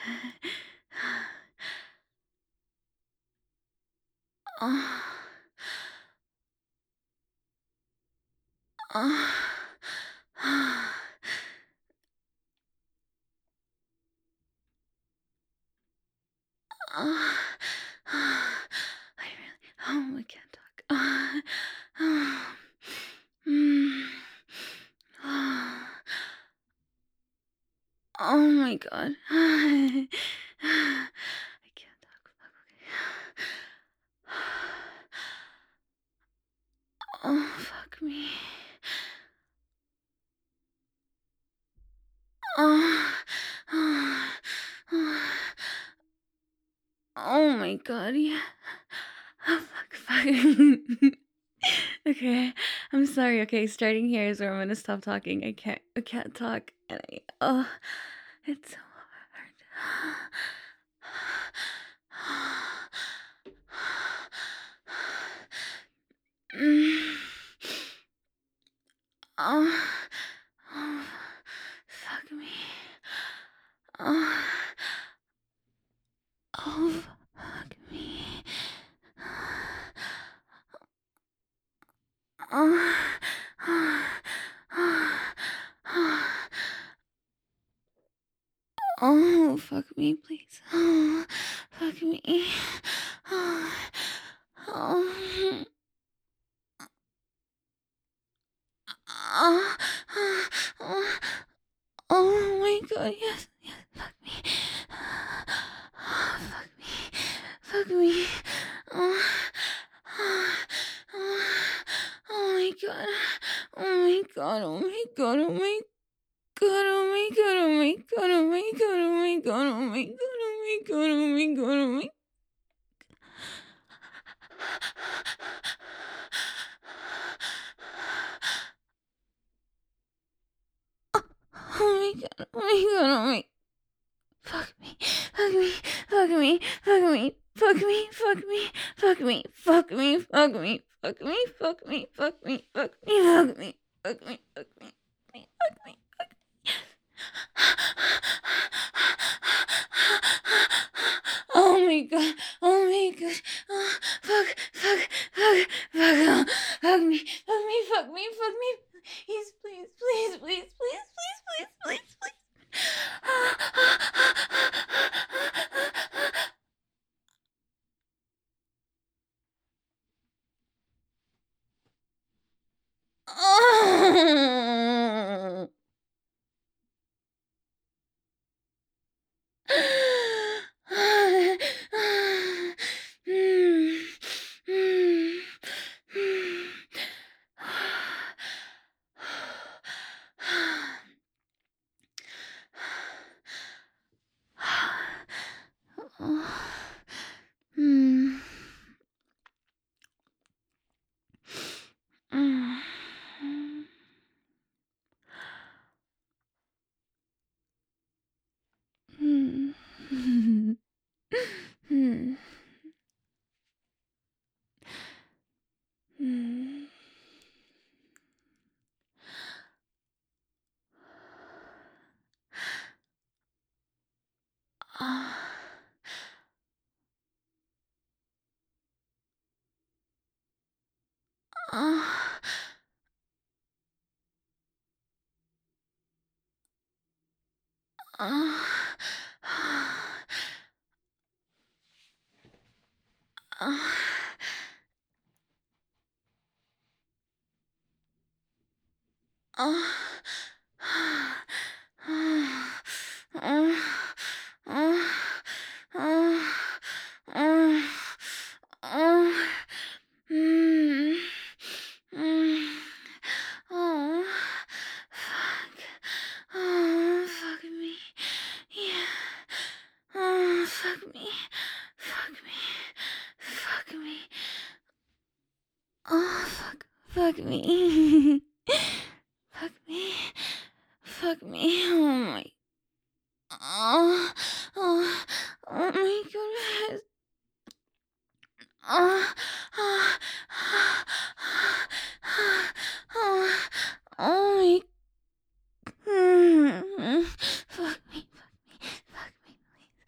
Oh, oh, oh, I really, I can't talk. Mm, oh, oh my God. I can't talk. Fuck, okay. Oh, fuck me. Oh, oh, oh, oh my God, yeah. Oh, fuck. Okay, I'm sorry. Okay, starting here is where I'm gonna stop talking. I can't talk, and it's so hard. Mm. Oh, oh, fuck me. Oh, oh, fuck me. Oh, oh, oh, oh, fuck me, please. Oh, fuck me. Oh, oh, oh, oh, oh my God, yes, yes, fuck me. Oh, fuck me. Fuck me. Oh, oh, oh, oh my God. Oh my God. Oh my God. Oh my God. Oh my God. Oh my God. Oh my God. Oh my God. Oh my God. Oh my God. Oh my God. Oh my. Oh my God. Oh my God. Oh my. Fuck me. Fuck me. Fuck me. Fuck me. Fuck me. Fuck me. Fuck me. Fuck me. Fuck me. Fuck me. Fuck me. Fuck me. Fuck me. Fuck me. Fuck me. Fuck me. Fuck me. Oh my God. Oh my God. Oh, fuck. Fuck. Fuck. Fuck. Oh, fuck me. Fuck me. Fuck me. Fuck me. Please. Please. Please. Please. Please. Please. Please. Please. Please. Oh. Oh, fuck. Oh, fuck me. Yeah. Oh, fuck me. Fuck me. Fuck me. Oh, fuck. Fuck me. Fuck me. Fuck me. Oh my. Oh, oh, oh my goodness. Oh, oh, oh, oh my. Fuck me. Fuck me. Fuck me.